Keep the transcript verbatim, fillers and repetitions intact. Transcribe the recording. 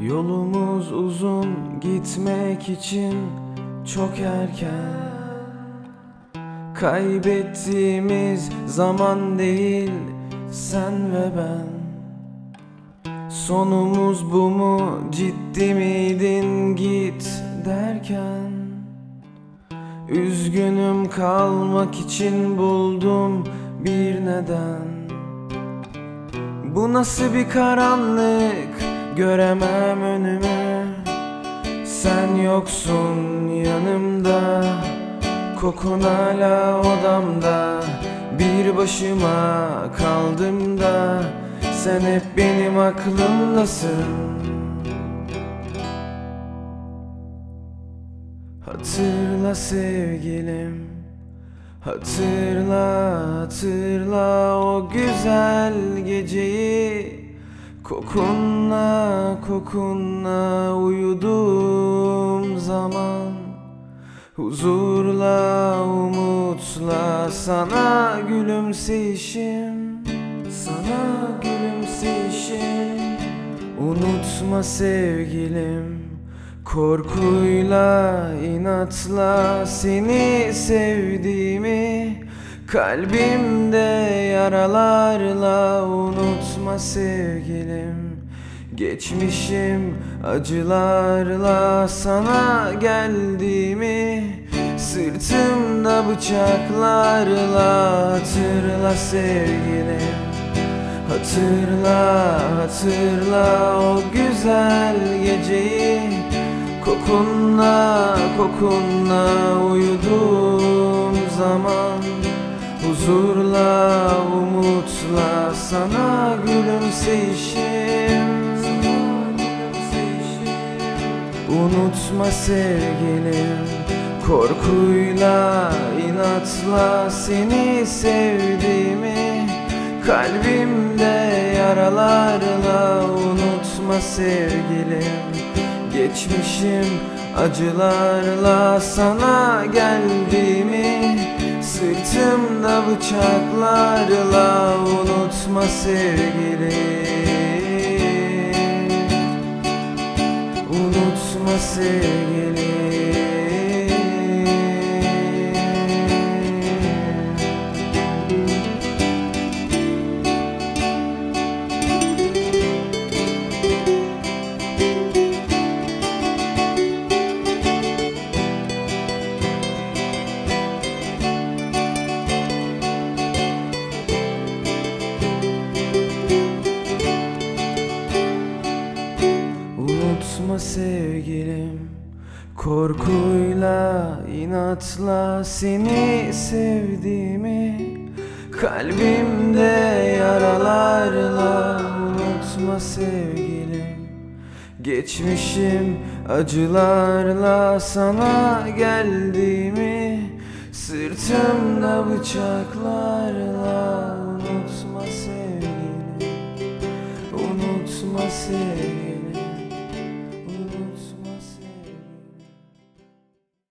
Yolumuz uzun, gitmek için çok erken. Kaybettiğimiz zaman değil, sen ve ben. Sonumuz bu mu, ciddi miydin git derken? Üzgünüm, kalmak için buldum bir neden. Bu nasıl bir karanlık, göremem önümü. Sen yoksun yanımda, kokun hala odamda. Bir başıma kaldım da sen hep benim aklımdasın. Hatırla sevgilim, hatırla, hatırla o güzel geceyi. Kokunla, kokunla uyuduğum zaman, huzurla, umutla sana gülümseyişim, sana gülümseyişim. Unutma sevgilim, korkuyla, inatla seni sevdiğimi. Kalbimde yaralarla unutma sevgilim. Geçmişim acılarla sana geldiğimi. Sırtımda bıçaklarla hatırla sevgilim. Hatırla, hatırla o güzel geceyi. Kokunla, kokunla uyuduğum zaman, huzurla, umutla sana gülümseyişim. Unutma sevgilim, korkuyla, inatla seni sevdiğimi. Kalbimde yaralarla unutma sevgilim. Geçmişim acılarla sana geldiğimi. Sırtımda bıçaklarla unutma sevgilim. Unutma sevgilim. Unutma sevgilim, korkuyla, inatla seni sevdiğimi. Kalbimde yaralarla unutma sevgilim. Geçmişim acılarla sana geldiğimi. Sırtımda bıçaklarla unutma sevgilim. Unutma sevgilim.